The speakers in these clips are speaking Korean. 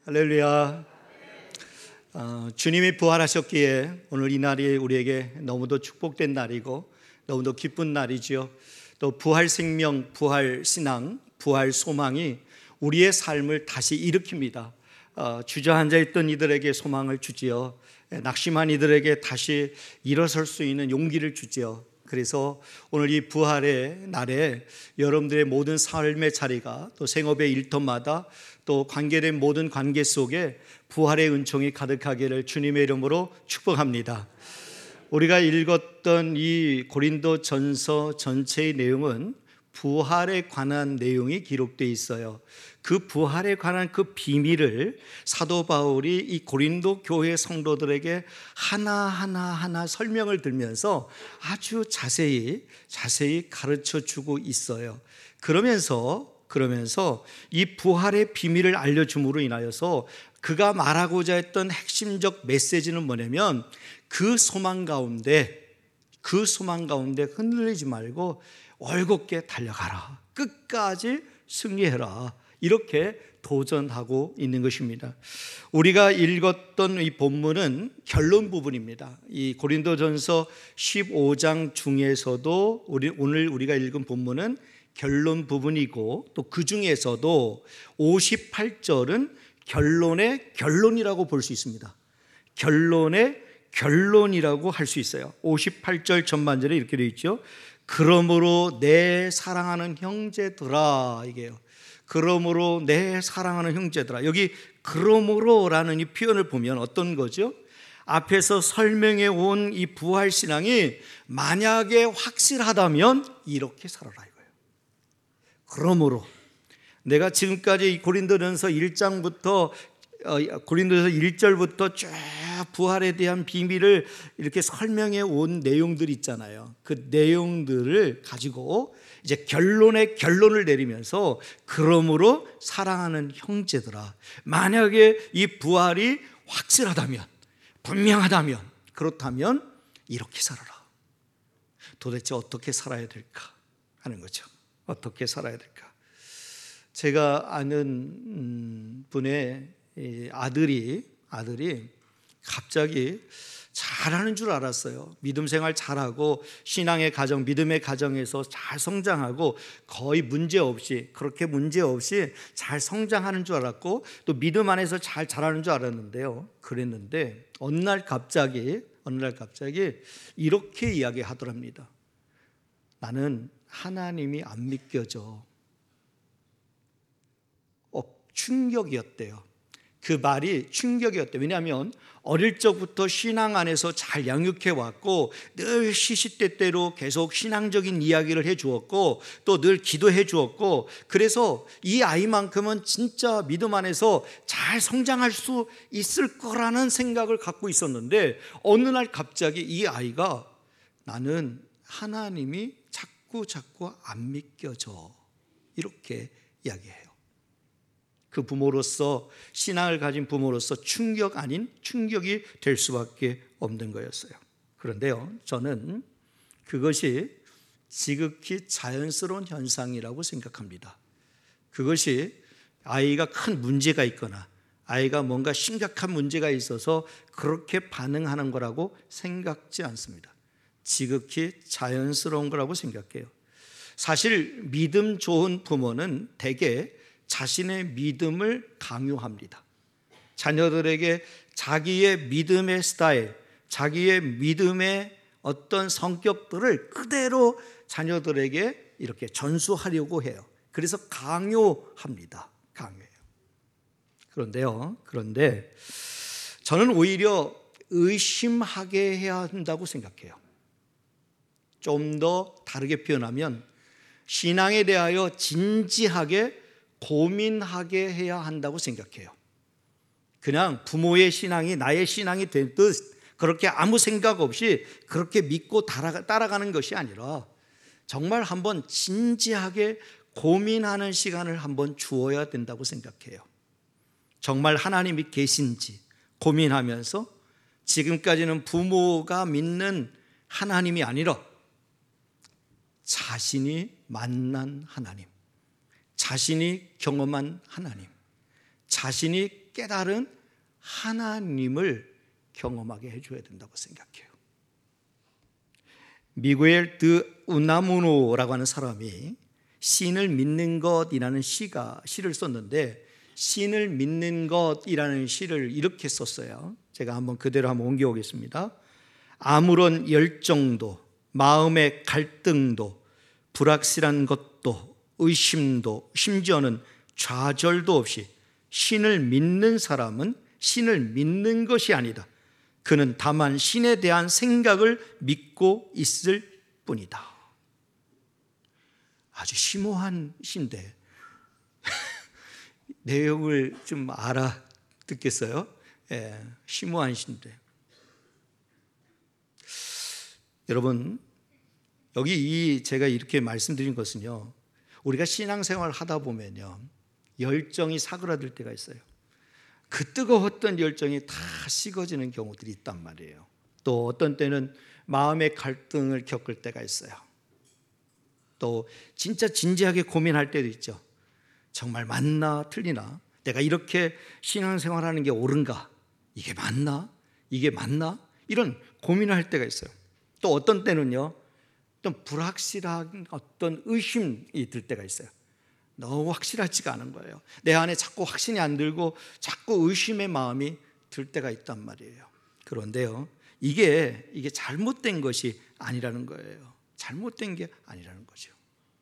할렐루야. 주님이 부활하셨기에 오늘 이 날이 우리에게 너무도 축복된 날이고 너무도 기쁜 날이지요. 또 부활 생명, 부활 신앙, 부활 소망이 우리의 삶을 다시 일으킵니다. 주저앉아 있던 이들에게 소망을 주지요. 낙심한 이들에게 다시 일어설 수 있는 용기를 주지요. 그래서 오늘 이 부활의 날에 여러분들의 모든 삶의 자리가, 또 생업의 일터마다, 또 관계된 모든 관계 속에 부활의 은총이 가득하기를 주님의 이름으로 축복합니다. 우리가 읽었던 이 고린도전서 전체의 내용은 부활에 관한 내용이 기록되어 있어요. 그 부활에 관한 그 비밀을 사도 바울이 이 고린도 교회 성도들에게 하나하나 설명을 들면서 아주 자세히 가르쳐 주고 있어요. 그러면서 이 부활의 비밀을 알려줌으로 인하여서 그가 말하고자 했던 핵심적 메시지는 뭐냐면 그 소망 가운데 흔들리지 말고 올곧게 달려가라, 끝까지 승리해라, 이렇게 도전하고 있는 것입니다. 우리가 읽었던 이 본문은 결론 부분입니다. 이 고린도전서 15장 중에서도 오늘 우리가 읽은 본문은 결론 부분이고, 또 그 중에서도 58절은 결론의 결론이라고 볼 수 있습니다. 결론의 결론이라고 할 수 있어요. 58절 전반절에 이렇게 되어 있죠. 그러므로 내 사랑하는 형제들아, 이게요. 그러므로 내 사랑하는 형제들아. 여기 그러므로라는 이 표현을 보면 어떤 거죠? 앞에서 설명해 온 이 부활 신앙이 만약에 확실하다면 이렇게 살아라 이거예요. 그러므로 내가 지금까지 이 고린도전서 1장부터 고린도전서 1절부터 쭉 부활에 대한 비밀을 이렇게 설명해 온 내용들 있잖아요. 그 내용들을 가지고 이제 결론의 결론을 내리면서 그러므로 사랑하는 형제들아, 만약에 이 부활이 확실하다면, 분명하다면, 그렇다면 이렇게 살아라. 도대체 어떻게 살아야 될까 하는 거죠. 어떻게 살아야 될까? 제가 아는 분의 아들이 갑자기 잘하는 줄 알았어요. 믿음 생활 잘하고 신앙의 가정, 믿음의 가정에서 잘 성장하고 거의 그렇게 문제 없이 잘 성장하는 줄 알았고, 또 믿음 안에서 잘 자라는 줄 알았는데요. 그랬는데 어느 날 갑자기 이렇게 이야기하더랍니다. 나는 하나님이 안 믿겨져. 충격이었대요. 그 말이 충격이었대요. 왜냐하면 어릴 적부터 신앙 안에서 잘 양육해 왔고 늘 시시때때로 계속 신앙적인 이야기를 해 주었고 또 늘 기도해 주었고, 그래서 이 아이만큼은 진짜 믿음 안에서 잘 성장할 수 있을 거라는 생각을 갖고 있었는데, 어느 날 갑자기 이 아이가 나는 하나님이 자꾸 안 믿겨져, 이렇게 이야기해요. 그 부모로서, 신앙을 가진 부모로서 충격 아닌 충격이 될 수밖에 없는 거였어요. 그런데요, 저는 그것이 지극히 자연스러운 현상이라고 생각합니다. 그것이 아이가 큰 문제가 있거나 아이가 뭔가 심각한 문제가 있어서 그렇게 반응하는 거라고 생각지 않습니다. 지극히 자연스러운 거라고 생각해요. 사실 믿음 좋은 부모는 대개 자신의 믿음을 강요합니다. 자녀들에게 자기의 믿음의 스타일, 자기의 믿음의 어떤 성격들을 그대로 자녀들에게 이렇게 전수하려고 해요. 그래서 강요합니다. 강요해요. 그런데 저는 오히려 의심하게 해야 한다고 생각해요. 좀 더 다르게 표현하면 신앙에 대하여 진지하게 고민하게 해야 한다고 생각해요. 그냥 부모의 신앙이 나의 신앙이 될 듯 그렇게 아무 생각 없이 그렇게 믿고 따라가는 것이 아니라 정말 한번 진지하게 고민하는 시간을 한번 주어야 된다고 생각해요. 정말 하나님이 계신지 고민하면서, 지금까지는 부모가 믿는 하나님이 아니라 자신이 만난 하나님, 자신이 경험한 하나님, 자신이 깊이 깨달은 하나님을 경험하게 해줘야 된다고 생각해요. 미구엘 드 우나무노라고 하는 사람이 신을 믿는 것이라는 시를 썼는데, 신을 믿는 것이라는 시를 이렇게 썼어요. 제가 그대로 한번 옮겨오겠습니다. 아무런 열정도, 마음의 갈등도, 불확실한 것도, 의심도, 심지어는 좌절도 없이 신을 믿는 사람은 신을 믿는 것이 아니다. 그는 다만 신에 대한 생각을 믿고 있을 뿐이다. 아주 심오한 시인데 내용을 좀 알아듣겠어요? 심오한 시인데, 여러분, 여기 제가 이렇게 말씀드린 것은요, 우리가 신앙생활을 하다 보면요, 열정이 사그라들 때가 있어요. 그 뜨거웠던 열정이 다 식어지는 경우들이 있단 말이에요. 또 어떤 때는 마음의 갈등을 겪을 때가 있어요. 또 진짜 진지하게 고민할 때도 있죠. 정말 맞나 틀리나? 내가 이렇게 신앙생활하는 게 옳은가? 이게 맞나? 이게 맞나? 이런 고민을 할 때가 있어요. 또 어떤 때는요, 좀 불확실한 어떤 의심이 들 때가 있어요. 너무 확실하지가 않은 거예요. 내 안에 자꾸 확신이 안 들고 자꾸 의심의 마음이 들 때가 있단 말이에요. 그런데요, 이게 잘못된 것이 아니라는 거예요. 잘못된 게 아니라는 거죠.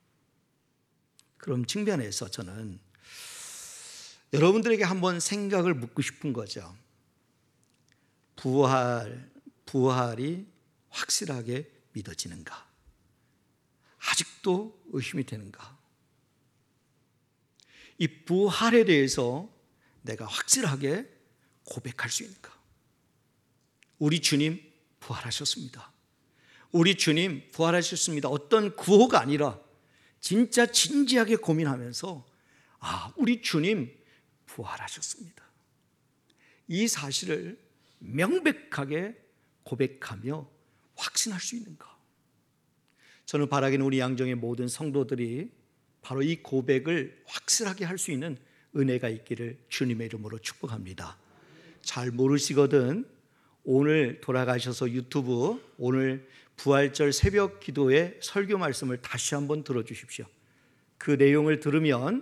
그런 측면에서 저는 여러분들에게 한번 생각을 묻고 싶은 거죠. 부활이 확실하게 믿어지는가? 아직도 의심이 되는가? 이 부활에 대해서 내가 확실하게 고백할 수 있는가? 우리 주님 부활하셨습니다. 우리 주님 부활하셨습니다. 어떤 구호가 아니라 진짜 진지하게 고민하면서 우리 주님 부활하셨습니다. 이 사실을 명백하게 고백하며 확신할 수 있는가? 저는 바라기는 우리 양정의 모든 성도들이 바로 이 고백을 확실하게 할 수 있는 은혜가 있기를 주님의 이름으로 축복합니다. 잘 모르시거든 오늘 돌아가셔서 유튜브 오늘 부활절 새벽 기도의 설교 말씀을 다시 한번 들어주십시오. 그 내용을 들으면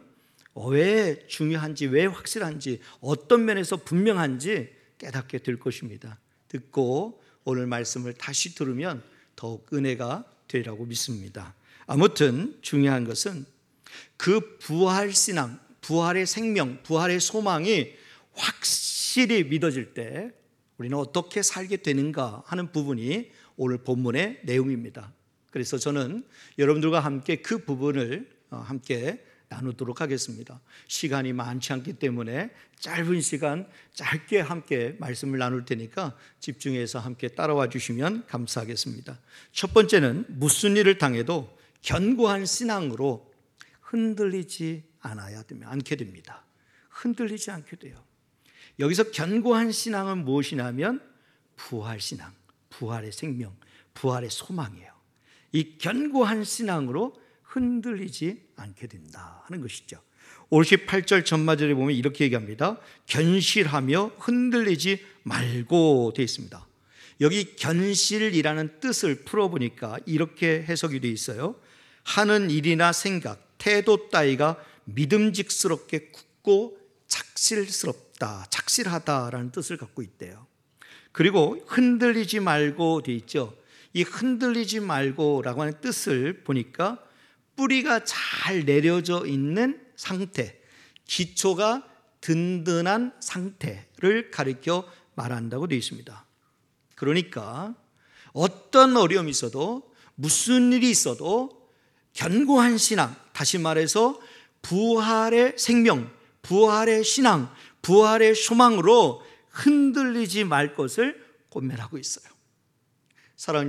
왜 중요한지, 왜 확실한지, 어떤 면에서 분명한지 깨닫게 될 것입니다. 듣고 오늘 말씀을 다시 들으면 더욱 은혜가 되리라고 믿습니다. 아무튼 중요한 것은 그 부활 신앙, 부활의 생명, 부활의 소망이 확실히 믿어질 때 우리는 어떻게 살게 되는가 하는 부분이 오늘 본문의 내용입니다. 그래서 저는 여러분들과 함께 그 부분을 함께 나누도록 하겠습니다. 시간이 많지 않기 때문에 짧은 시간 짧게 함께 말씀을 나눌 테니까 집중해서 함께 따라와 주시면 감사하겠습니다. 첫 번째는 무슨 일을 당해도 견고한 신앙으로 흔들리지 않게 됩니다. 흔들리지 않게 돼요. 여기서 견고한 신앙은 무엇이냐면 부활 신앙, 부활의 생명, 부활의 소망이에요. 이 견고한 신앙으로 흔들리지 않게 된다 하는 것이죠. 58절 전마절에 보면 이렇게 얘기합니다. 견실하며 흔들리지 말고 되어 있습니다. 여기 견실이라는 뜻을 풀어보니까 이렇게 해석이 되어 있어요. 하는 일이나 생각, 태도 따위가 믿음직스럽게 굳고 착실스럽다, 착실하다라는 뜻을 갖고 있대요. 그리고 흔들리지 말고 되어 있죠. 이 흔들리지 말고라고 하는 뜻을 보니까 뿌리가 잘 내려져 있는 상태, 기초가 든든한 상태를 가리켜 말한다고 되어 있습니다. 그러니까 어떤 어려움이 있어도 무슨 일이 있어도 견고한 신앙, 다시 말해서 부활의 생명, 부활의 신앙, 부활의 소망으로 흔들리지 말 것을 권면하고 있어요. 사랑하는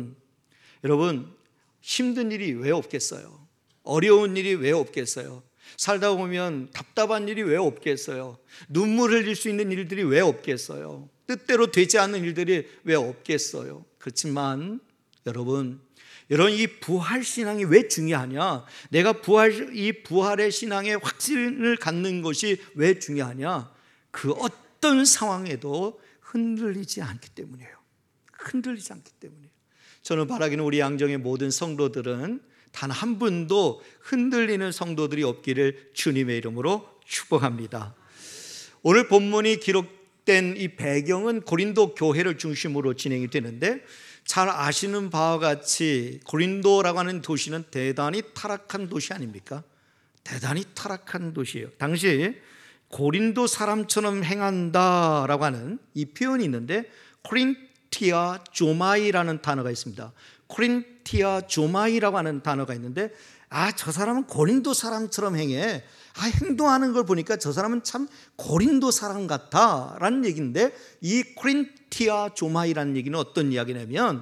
여러분 힘든 일이 왜 없겠어요? 어려운 일이 왜 없겠어요? 살다 보면 답답한 일이 왜 없겠어요? 눈물 흘릴 수 있는 일들이 왜 없겠어요? 뜻대로 되지 않는 일들이 왜 없겠어요? 그렇지만 여러분 이 부활 신앙이 왜 중요하냐? 내가 이 부활의 신앙에 확신을 갖는 것이 왜 중요하냐? 그 어떤 상황에도 흔들리지 않기 때문이에요. 흔들리지 않기 때문이에요. 저는 바라기는 우리 양정의 모든 성도들은 단 한 분도 흔들리는 성도들이 없기를 주님의 이름으로 축복합니다. 오늘 본문이 기록된 이 배경은 고린도 교회를 중심으로 진행이 되는데, 잘 아시는 바와 같이 고린도라고 하는 도시는 대단히 타락한 도시 아닙니까? 대단히 타락한 도시예요. 당시 고린도 사람처럼 행한다라고 하는 이 표현이 있는데, 코린티아 조마이라는 단어가 있습니다. 코린티아 조마이라고 하는 단어가 있는데, 저 사람은 고린도 사람처럼 행해. 행동하는 걸 보니까 저 사람은 참 고린도 사람 같아 라는 얘기인데, 이 코린티아 조마이라는 얘기는 어떤 이야기냐면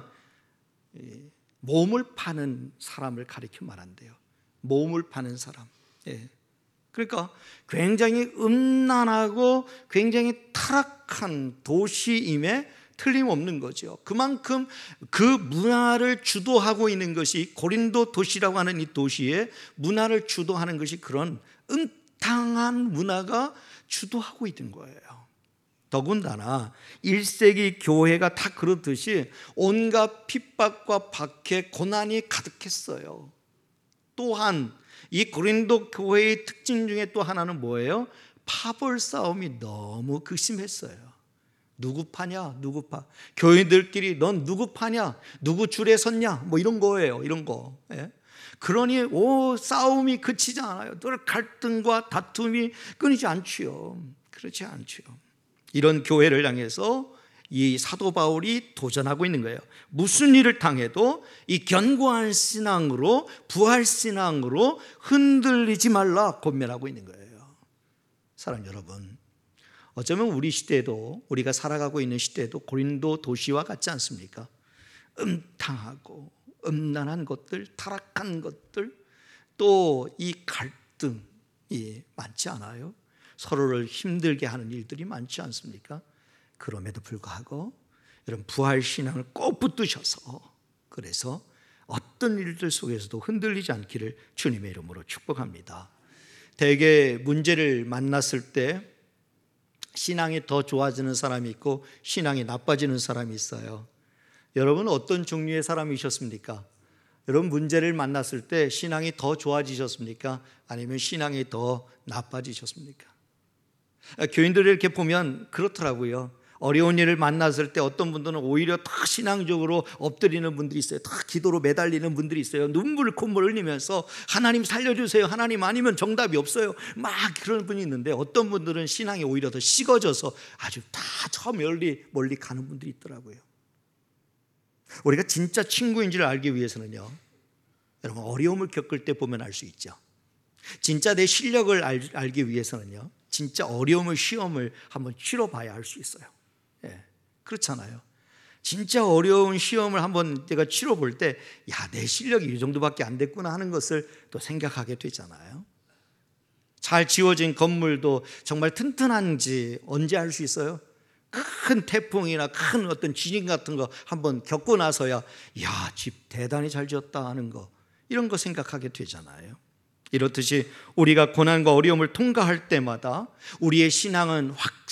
몸을 파는 사람을 가리켜 말한대요. 몸을 파는 사람. 그러니까 굉장히 음란하고 굉장히 타락한 도시임에 틀림없는 거죠. 그만큼 그 문화를 주도하고 있는 것이, 고린도 도시라고 하는 이 도시의 문화를 주도하는 것이 그런 음탕한 문화가 주도하고 있는 거예요. 더군다나 1세기 교회가 다 그렇듯이 온갖 핍박과 박해, 고난이 가득했어요. 또한 이 고린도 교회의 특징 중에 또 하나는 뭐예요? 파벌 싸움이 너무 극심했어요. 누구 파냐? 누구 파? 교인들끼리 넌 누구 파냐? 누구 줄에 섰냐? 뭐 이런 거예요. 이런 거. 그러니 싸움이 그치지 않아요. 늘 갈등과 다툼이 끊이지 않지요. 그렇지 않지요. 이런 교회를 향해서 이 사도 바울이 도전하고 있는 거예요. 무슨 일을 당해도 이 견고한 신앙으로, 부활 신앙으로 흔들리지 말라 권면하고 있는 거예요. 사랑하는 여러분, 어쩌면 우리 시대도, 우리가 살아가고 있는 시대도 고린도 도시와 같지 않습니까? 음탕하고 음란한 것들, 타락한 것들, 또 이 갈등이 많지 않아요? 서로를 힘들게 하는 일들이 많지 않습니까? 그럼에도 불구하고 여러분, 부활신앙을 꼭 붙드셔서, 그래서 어떤 일들 속에서도 흔들리지 않기를 주님의 이름으로 축복합니다. 대개 문제를 만났을 때 신앙이 더 좋아지는 사람이 있고 신앙이 나빠지는 사람이 있어요. 여러분, 어떤 종류의 사람이셨습니까? 여러분, 문제를 만났을 때 신앙이 더 좋아지셨습니까? 아니면 신앙이 더 나빠지셨습니까? 교인들을 이렇게 보면 그렇더라고요. 어려운 일을 만났을 때 어떤 분들은 오히려 더 신앙적으로 엎드리는 분들이 있어요. 더 기도로 매달리는 분들이 있어요. 눈물 콧물 흘리면서 하나님 살려주세요, 하나님 아니면 정답이 없어요, 막 그런 분이 있는데, 어떤 분들은 신앙이 오히려 더 식어져서 아주 다 저 멀리 가는 분들이 있더라고요. 우리가 진짜 친구인 줄 알기 위해서는요, 여러분, 어려움을 겪을 때 보면 알 수 있죠. 진짜 내 실력을 알기 위해서는요, 진짜 어려움을, 시험을 한번 치러봐야 알 수 있어요. 그렇잖아요. 진짜 어려운 시험을 한번 내가 치러볼 때, 내 실력이 이 정도밖에 안 됐구나 하는 것을 또 생각하게 되잖아요. 잘 지어진 건물도 정말 튼튼한지 언제 알 수 있어요? 큰 태풍이나 큰 어떤 지진 같은 거 한번 겪고 나서야 집 대단히 잘 지었다 하는 거, 이런 거 생각하게 되잖아요. 이렇듯이 우리가 고난과 어려움을 통과할 때마다 우리의 신앙은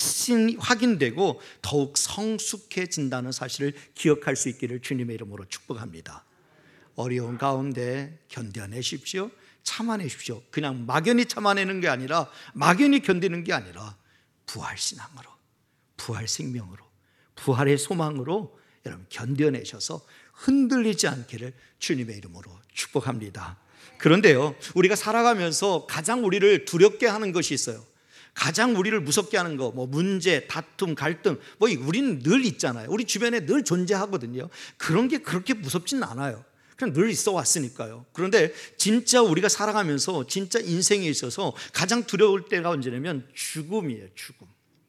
확인되고 더욱 성숙해진다는 사실을 기억할 수 있기를 주님의 이름으로 축복합니다. 어려운 가운데 견뎌내십시오. 참아내십시오. 그냥 막연히 참아내는 게 아니라, 막연히 견디는 게 아니라 부활 신앙으로, 부활 생명으로, 부활의 소망으로 여러분 견뎌내셔서 흔들리지 않기를 주님의 이름으로 축복합니다. 그런데요, 우리가 살아가면서 가장 우리를 두렵게 하는 것이 있어요. 가장 우리를 무섭게 하는 거, 문제, 다툼, 갈등, 우리는 늘 있잖아요. 우리 주변에 늘 존재하거든요. 그런 게 그렇게 무섭지는 않아요. 그냥 늘 있어 왔으니까요. 그런데 진짜 우리가 살아가면서, 진짜 인생에 있어서 가장 두려울 때가 언제냐면 죽음이에요. 죽음.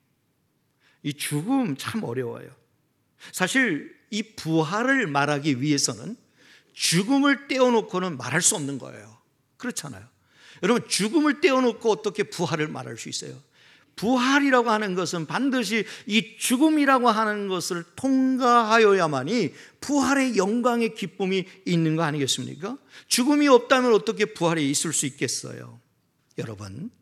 이 죽음 참 어려워요. 사실 이 부활을 말하기 위해서는 죽음을 떼어놓고는 말할 수 없는 거예요. 그렇잖아요. 여러분, 죽음을 떼어놓고 어떻게 부활을 말할 수 있어요? 부활이라고 하는 것은 반드시 이 죽음이라고 하는 것을 통과하여야만이 부활의 영광의 기쁨이 있는 거 아니겠습니까? 죽음이 없다면 어떻게 부활이 있을 수 있겠어요? 여러분,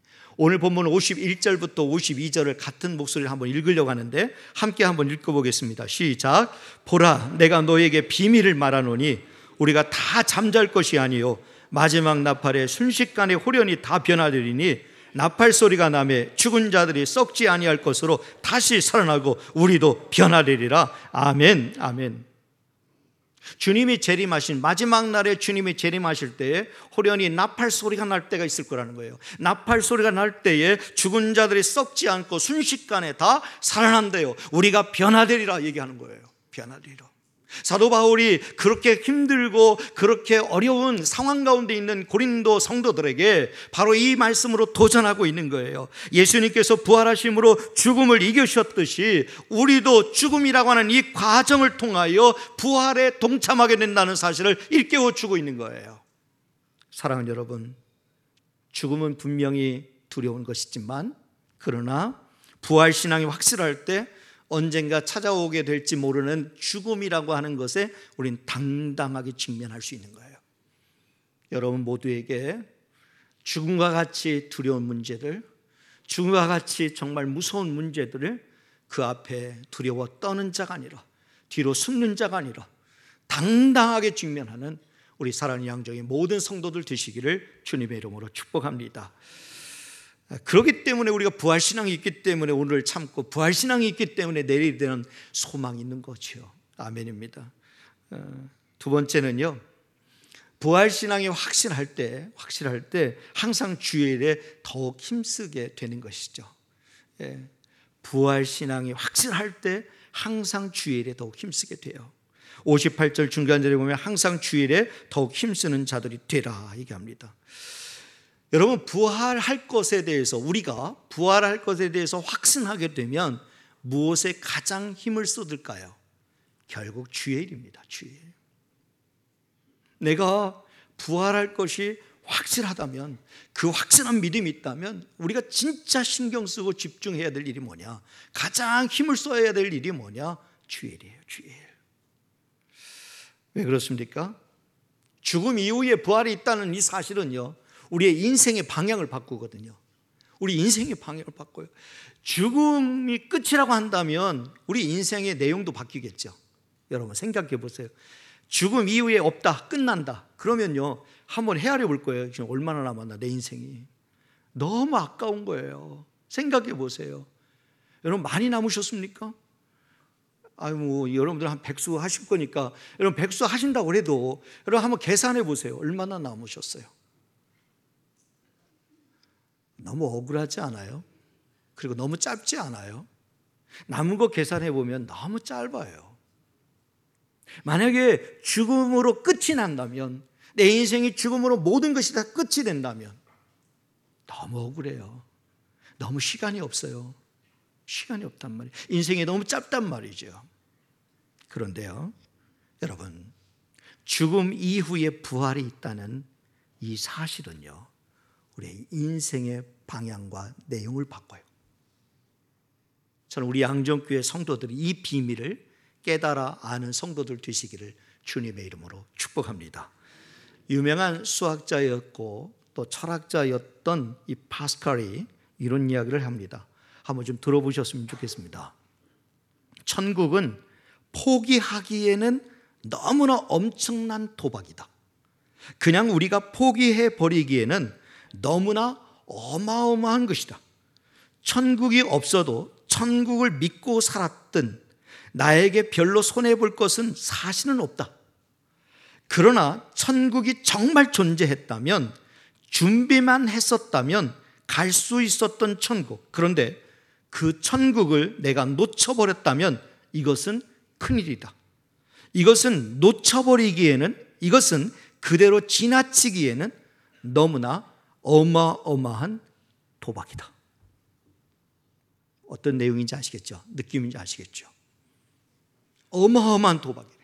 오늘 본문 51절부터 52절을 같은 목소리를 한번 읽으려고 하는데 함께 한번 읽어보겠습니다. 시작. 보라, 내가 너에게 비밀을 말하노니 우리가 다 잠잘 것이 아니요 마지막 나팔에 순식간에 홀연히 다 변화되리니 나팔 소리가 나매 죽은 자들이 썩지 아니할 것으로 다시 살아나고 우리도 변화되리라. 아멘. 아멘. 주님이 재림하신 마지막 날에 주님이 재림하실 때에 호련히 나팔 소리가 날 때가 있을 거라는 거예요. 나팔 소리가 날 때에 죽은 자들이 썩지 않고 순식간에 다 살아난대요. 우리가 변화되리라 얘기하는 거예요. 변화되리라. 사도 바울이 그렇게 힘들고 그렇게 어려운 상황 가운데 있는 고린도 성도들에게 바로 이 말씀으로 도전하고 있는 거예요. 예수님께서 부활하심으로 죽음을 이기셨듯이 우리도 죽음이라고 하는 이 과정을 통하여 부활에 동참하게 된다는 사실을 일깨워 주고 있는 거예요. 사랑하는 여러분, 죽음은 분명히 두려운 것이지만 그러나 부활신앙이 확실할 때 언젠가 찾아오게 될지 모르는 죽음이라고 하는 것에 우린 당당하게 직면할 수 있는 거예요. 여러분 모두에게 죽음과 같이 두려운 문제들, 죽음과 같이 정말 무서운 문제들을 그 앞에 두려워 떠는 자가 아니라 뒤로 숨는 자가 아니라 당당하게 직면하는 우리 사랑하는 양정의 모든 성도들 되시기를 주님의 이름으로 축복합니다. 그렇기 때문에 우리가 부활신앙이 있기 때문에 오늘을 참고 부활신앙이 있기 때문에 내일이 되는 소망이 있는 거죠. 아멘입니다. 두 번째는요, 부활신앙이 확실할 때 항상 주일에 더욱 힘쓰게 되는 것이죠. 부활신앙이 확실할 때 항상 주일에 더욱 힘쓰게 돼요. 58절 중간절에 보면 항상 주일에 더욱 힘쓰는 자들이 되라 얘기합니다. 여러분, 부활할 것에 대해서 우리가 부활할 것에 대해서 확신하게 되면 무엇에 가장 힘을 쏟을까요? 결국 주의 일입니다. 주의 일. 내가 부활할 것이 확실하다면, 그 확실한 믿음이 있다면 우리가 진짜 신경 쓰고 집중해야 될 일이 뭐냐? 가장 힘을 써야 될 일이 뭐냐? 주의 일이에요. 주의 일. 왜 그렇습니까? 죽음 이후에 부활이 있다는 이 사실은요, 우리의 인생의 방향을 바꾸거든요. 우리 인생의 방향을 바꿔요. 죽음이 끝이라고 한다면 우리 인생의 내용도 바뀌겠죠. 여러분 생각해 보세요. 죽음 이후에 없다, 끝난다. 그러면요, 한번 헤아려 볼 거예요. 지금 얼마나 남았나 내 인생이. 너무 아까운 거예요. 생각해 보세요. 여러분 많이 남으셨습니까? 여러분들 한 백수 하실 거니까 여러분 백수 하신다고 해도 여러분 한번 계산해 보세요. 얼마나 남으셨어요? 너무 억울하지 않아요? 그리고 너무 짧지 않아요? 남은 거 계산해 보면 너무 짧아요. 만약에 죽음으로 끝이 난다면, 내 인생이 죽음으로 모든 것이 다 끝이 된다면 너무 억울해요. 너무 시간이 없어요. 시간이 없단 말이에요. 인생이 너무 짧단 말이죠. 그런데요, 여러분, 죽음 이후에 부활이 있다는 이 사실은요, 우리의 인생의 방향과 내용을 바꿔요. 저는 우리 양정교회 성도들이 이 비밀을 깨달아 아는 성도들 되시기를 주님의 이름으로 축복합니다. 유명한 수학자였고 또 철학자였던 이 파스칼이 이런 이야기를 합니다. 한번 좀 들어보셨으면 좋겠습니다. 천국은 포기하기에는 너무나 엄청난 도박이다. 그냥 우리가 포기해 버리기에는 너무나 어마어마한 것이다. 천국이 없어도 천국을 믿고 살았든 나에게 별로 손해볼 것은 사실은 없다. 그러나 천국이 정말 존재했다면, 준비만 했었다면 갈 수 있었던 천국, 그런데 그 천국을 내가 놓쳐버렸다면 이것은 큰일이다. 이것은 놓쳐버리기에는, 이것은 그대로 지나치기에는 너무나 어마어마한 도박이다. 어떤 내용인지 아시겠죠? 느낌인지 아시겠죠? 어마어마한 도박이에요.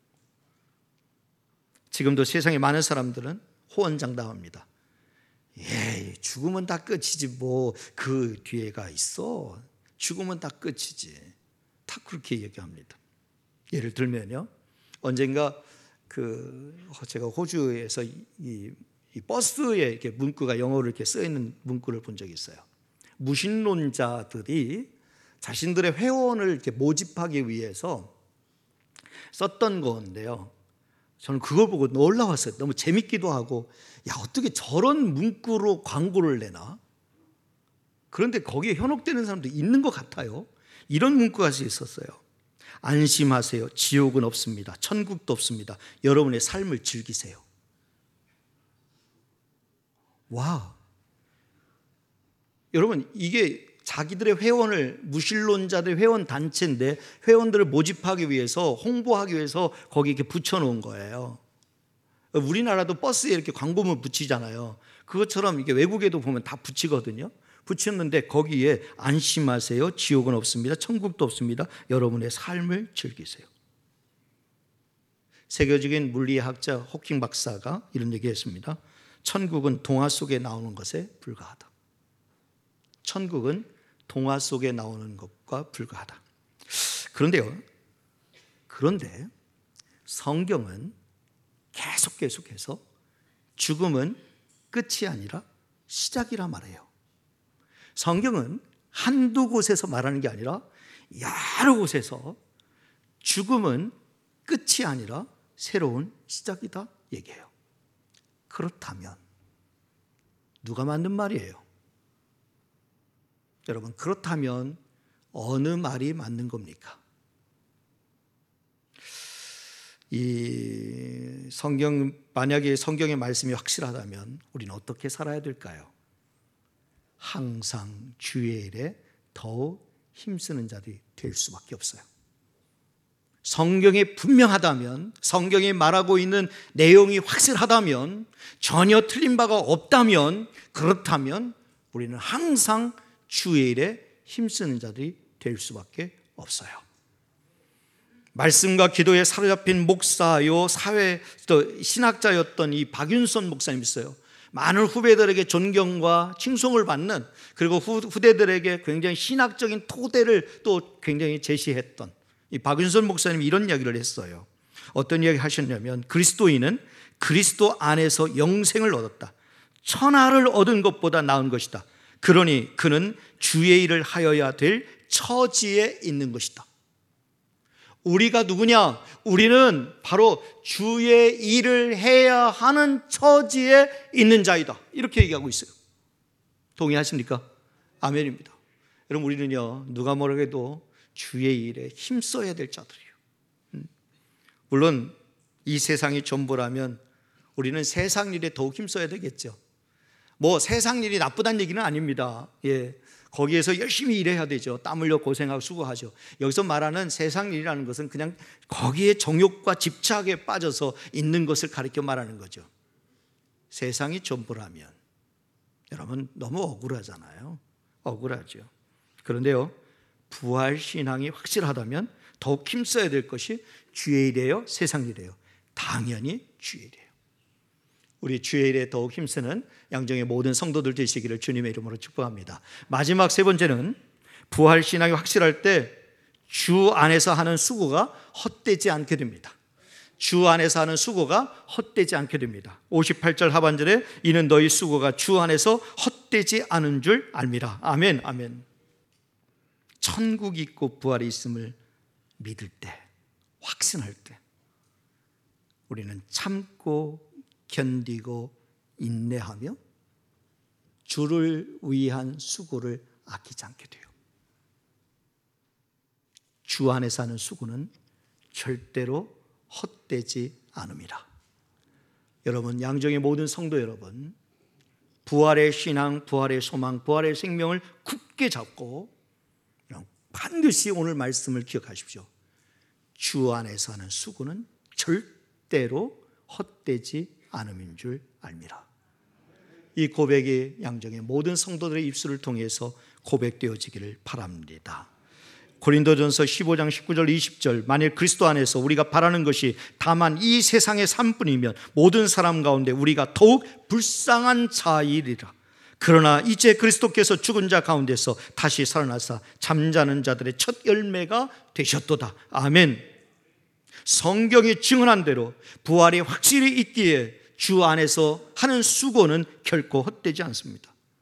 지금도 세상에 많은 사람들은 호언장담합니다. 죽으면 다 끝이지 뭐 그 뒤에가 있어. 죽으면 다 끝이지. 다 그렇게 얘기합니다. 예를 들면요, 언젠가 제가 호주에서 이 버스에 이렇게 문구가 영어로 이렇게 써 있는 문구를 본 적이 있어요. 무신론자들이 자신들의 회원을 이렇게 모집하기 위해서 썼던 건데요. 저는 그걸 보고 놀라웠어요. 너무 재밌기도 하고, 야, 어떻게 저런 문구로 광고를 내나? 그런데 거기에 현혹되는 사람도 있는 것 같아요. 이런 문구가 있었어요. 안심하세요. 지옥은 없습니다. 천국도 없습니다. 여러분의 삶을 즐기세요. 와, 여러분, 이게 자기들의 회원을, 무신론자들의 회원 단체인데 회원들을 모집하기 위해서, 홍보하기 위해서 거기 이렇게 붙여놓은 거예요. 우리나라도 버스에 이렇게 광고문 붙이잖아요. 그것처럼 이게 외국에도 보면 다 붙이거든요. 붙였는데 거기에 안심하세요. 지옥은 없습니다. 천국도 없습니다. 여러분의 삶을 즐기세요. 세계적인 물리학자 호킹 박사가 이런 얘기했습니다. 천국은 동화 속에 나오는 것에 불과하다. 천국은 동화 속에 나오는 것과 불과하다. 그런데 성경은 계속해서 죽음은 끝이 아니라 시작이라 말해요. 성경은 한두 곳에서 말하는 게 아니라 여러 곳에서 죽음은 끝이 아니라 새로운 시작이다 얘기해요. 그렇다면 누가 만든 말이에요? 여러분, 그렇다면 어느 말이 맞는 겁니까? 만약에 성경의 말씀이 확실하다면 우리는 어떻게 살아야 될까요? 항상 주의 일에 더욱 힘쓰는 자들이 될 수밖에 없어요. 성경이 분명하다면, 성경이 말하고 있는 내용이 확실하다면, 전혀 틀린 바가 없다면, 그렇다면 우리는 항상 주의 일에 힘쓰는 자들이 될 수밖에 없어요. 말씀과 기도에 사로잡힌 목사요, 또 신학자였던 이 박윤선 목사님 있어요. 많은 후배들에게 존경과 칭송을 받는, 그리고 후대들에게 굉장히 신학적인 토대를 또 굉장히 제시했던 이 박윤선 목사님이 이런 이야기를 했어요. 어떤 이야기 하셨냐면, 그리스도인은 그리스도 안에서 영생을 얻었다. 천하를 얻은 것보다 나은 것이다. 그러니 그는 주의 일을 하여야 될 처지에 있는 것이다. 우리가 누구냐? 우리는 바로 주의 일을 해야 하는 처지에 있는 자이다. 이렇게 얘기하고 있어요. 동의하십니까? 아멘입니다. 여러분, 우리는요, 누가 뭐라고 해도 주의 일에 힘써야 될 자들이에요. 물론 이 세상이 전부라면 우리는 세상 일에 더욱 힘써야 되겠죠. 뭐 세상 일이 나쁘다는 얘기는 아닙니다. 예, 거기에서 열심히 일해야 되죠. 땀 흘려 고생하고 수고하죠. 여기서 말하는 세상 일이라는 것은 그냥 거기에 정욕과 집착에 빠져서 있는 것을 가리켜 말하는 거죠. 세상이 전부라면 여러분 너무 억울하잖아요. 억울하죠. 그런데요, 부활 신앙이 확실하다면 더욱 힘써야 될 것이 주의 일이에요, 세상 일이에요? 당연히 주의 일이에요. 우리 주의 일에 더욱 힘쓰는 양정의 모든 성도들 되시기를 주님의 이름으로 축복합니다. 마지막 세 번째는, 부활 신앙이 확실할 때 주 안에서 하는 수고가 헛되지 않게 됩니다. 주 안에서 하는 수고가 헛되지 않게 됩니다. 58절 하반절에 이는 너희 수고가 주 안에서 헛되지 않은 줄 알미라. 아멘, 아멘. 천국이 있고 부활이 있음을 믿을 때, 확신할 때 우리는 참고 견디고 인내하며 주를 위한 수고를 아끼지 않게 돼요. 주 안에서 하는 수고는 절대로 헛되지 않음이라. 여러분, 양정의 모든 성도 여러분, 부활의 신앙, 부활의 소망, 부활의 생명을 굳게 잡고 반드시 오늘 말씀을 기억하십시오. 주 안에서 하는 수고는 절대로 헛되지 않음인 줄 알미라. 이 고백이 양정의 모든 성도들의 입술을 통해서 고백되어지기를 바랍니다. 고린도전서 15장 19절 20절, 만일 그리스도 안에서 우리가 바라는 것이 다만 이 세상의 삶뿐이면 모든 사람 가운데 우리가 더욱 불쌍한 자이리라. 그러나 이제 그리스도께서 죽은 자 가운데서 다시 살아나사 잠자는 자들의 첫 열매가 되셨도다. 아멘. 성경이 증언한 대로 부활이 확실히 있기에 주 안에서 하는 수고는 결코 헛되지 않습니다.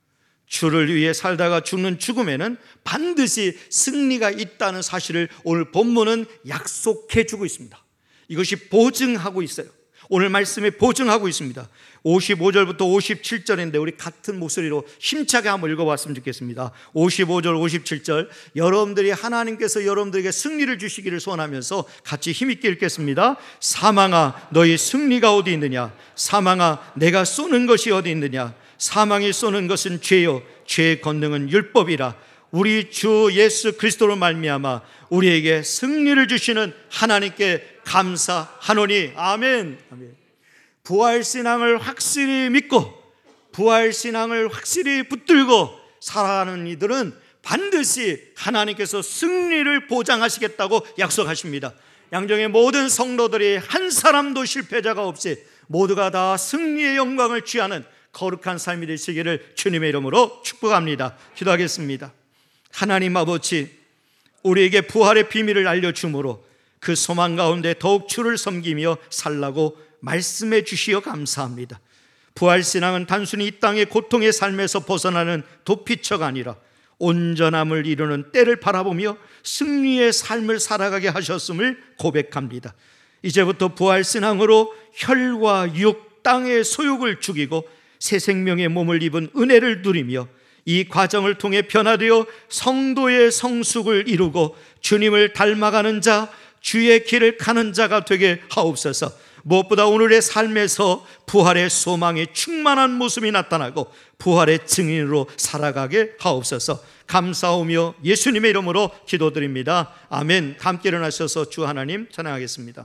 주를 위해 살다가 죽는 죽음에는 반드시 승리가 있다는 사실을 오늘 본문은 약속해 주고 있습니다. 이것이 보증하고 있어요. 오늘 말씀에 보증하고 있습니다. 55절부터 57절인데 우리 같은 목소리로 힘차게 한번 읽어봤으면 좋겠습니다. 55절 57절, 여러분들이 하나님께서 여러분들에게 승리를 주시기를 소원하면서 같이 힘있게 읽겠습니다. 사망아 너희 승리가 어디 있느냐? 사망아 내가 쏘는 것이 어디 있느냐? 사망이 쏘는 것은 죄요 죄의 권능은 율법이라. 우리 주 예수 그리스도로 말미암아 우리에게 승리를 주시는 하나님께 감사하노니. 아멘. 아멘. 부활신앙을 확실히 믿고 부활신앙을 확실히 붙들고 살아가는 이들은 반드시 하나님께서 승리를 보장하시겠다고 약속하십니다. 양정의 모든 성도들이 한 사람도 실패자가 없이 모두가 다 승리의 영광을 취하는 거룩한 삶이 되시기를 주님의 이름으로 축복합니다. 기도하겠습니다. 하나님 아버지, 우리에게 부활의 비밀을 알려주므로 그 소망 가운데 더욱 주를 섬기며 살라고 말씀해 주시어 감사합니다. 부활신앙은 단순히 이 땅의 고통의 삶에서 벗어나는 도피처가 아니라 온전함을 이루는 때를 바라보며 승리의 삶을 살아가게 하셨음을 고백합니다. 이제부터 부활신앙으로 혈과 육, 땅의 소욕을 죽이고 새 생명의 몸을 입은 은혜를 누리며 이 과정을 통해 변화되어 성도의 성숙을 이루고 주님을 닮아가는 자, 주의 길을 가는 자가 되게 하옵소서. 무엇보다 오늘의 삶에서 부활의 소망이 충만한 모습이 나타나고 부활의 증인으로 살아가게 하옵소서. 감사하며 예수님의 이름으로 기도드립니다. 아멘. 함께 일어나셔서 주 하나님 찬양하겠습니다.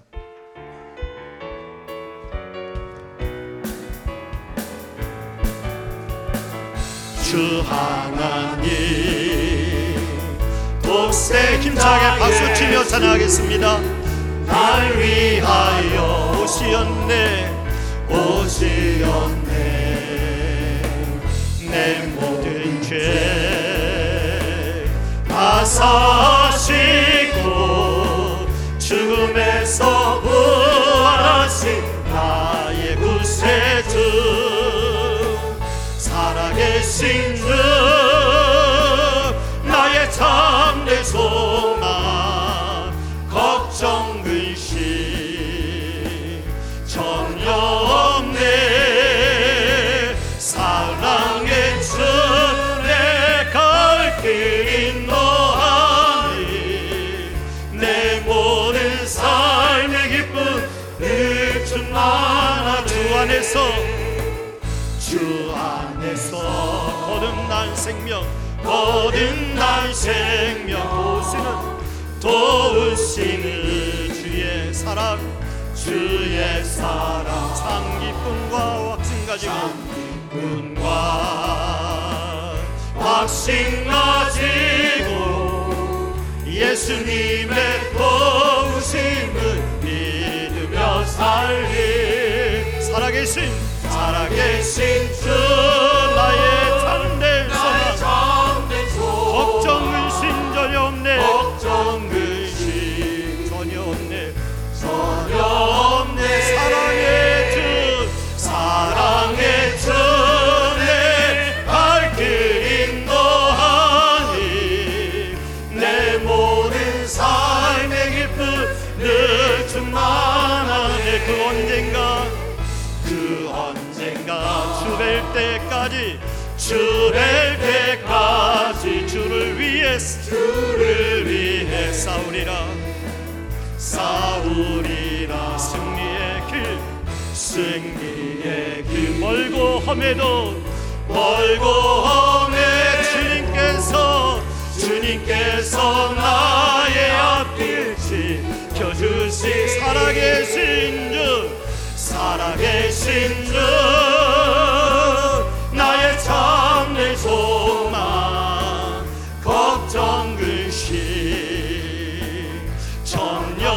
주 하나님 독세 힘차게 박수치며 찬양하겠습니다. 날 위하여 오시었네 내 모든 죄 다 사시고 죽음에서 부활하신 나의 구세주 살아계신 주 나의 참된 소망 걱정 근심 전혀 없네 사랑의 주 내 갈 길 인도하니 내 모든 삶의 기쁨 늘 충만하네 주 안에서 거듭난 생명 도우시는 주의 사랑 상기쁨과 확신 가지고 예수님의 도우심을 믿으며 살리 살아계신 주 나의 참된 소망 걱정 근심 전혀 없네 사랑의 주 내 갈 길 인도하니 내 모든 삶의 기쁨 늘 충만하네 그 언젠가 주 뵐 때까지 주를 위해 싸우리라 승리의 길 멀고 험해도 주님께서 나의 앞길 지켜주시 살아계신 주 나의 참된 소망 걱정 근심 전혀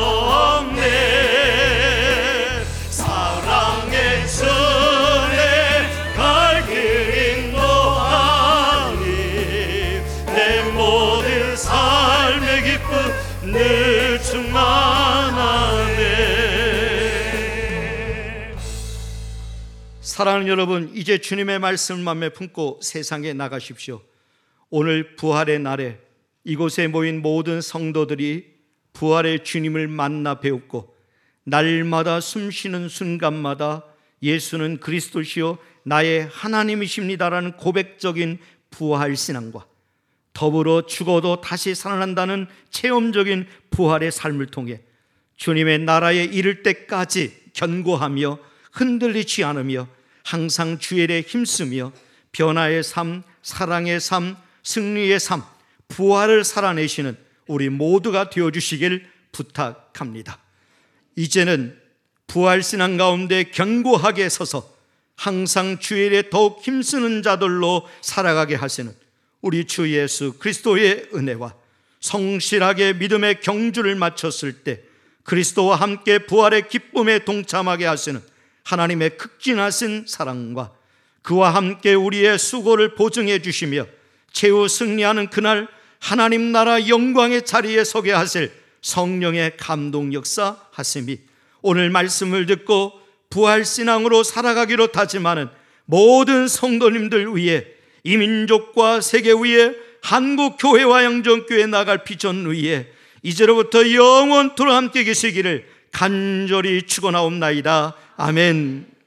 없네 사랑의 주 내 갈 길 인도하니 내 모든 삶의 기쁨 늘 충만하네 사랑하는 여러분, 이제 주님의 말씀을 마음에 품고 세상에 나가십시오. 오늘 부활의 날에 이곳에 모인 모든 성도들이 부활의 주님을 만나 배웠고 날마다 숨쉬는 순간마다 예수는 그리스도시요 나의 하나님이십니다라는 고백적인 부활신앙과 더불어 죽어도 다시 살아난다는 체험적인 부활의 삶을 통해 주님의 나라에 이를 때까지 견고하며 흔들리지 않으며 항상 주의 일에 힘쓰며 변화의 삶, 사랑의 삶, 승리의 삶, 부활을 살아내시는 우리 모두가 되어주시길 부탁합니다. 이제는 부활신앙 가운데 견고하게 서서 항상 주의 일에 더욱 힘쓰는 자들로 살아가게 하시는 우리 주 예수 그리스도의 은혜와 성실하게 믿음의 경주를 마쳤을 때 그리스도와 함께 부활의 기쁨에 동참하게 하시는 하나님의 극진하신 사랑과 그와 함께 우리의 수고를 보증해 주시며 최후 승리하는 그날 하나님 나라 영광의 자리에 서게 하실 성령의 감동 역사 하심이 오늘 말씀을 듣고 부활신앙으로 살아가기로 다짐하는 모든 성도님들 위해 이 민족과 세계 위에 한국교회와 영전교회 나갈 비전 위에 이제로부터 영원토록 함께 계시기를 간절히 축원하옵나이다. 아멘.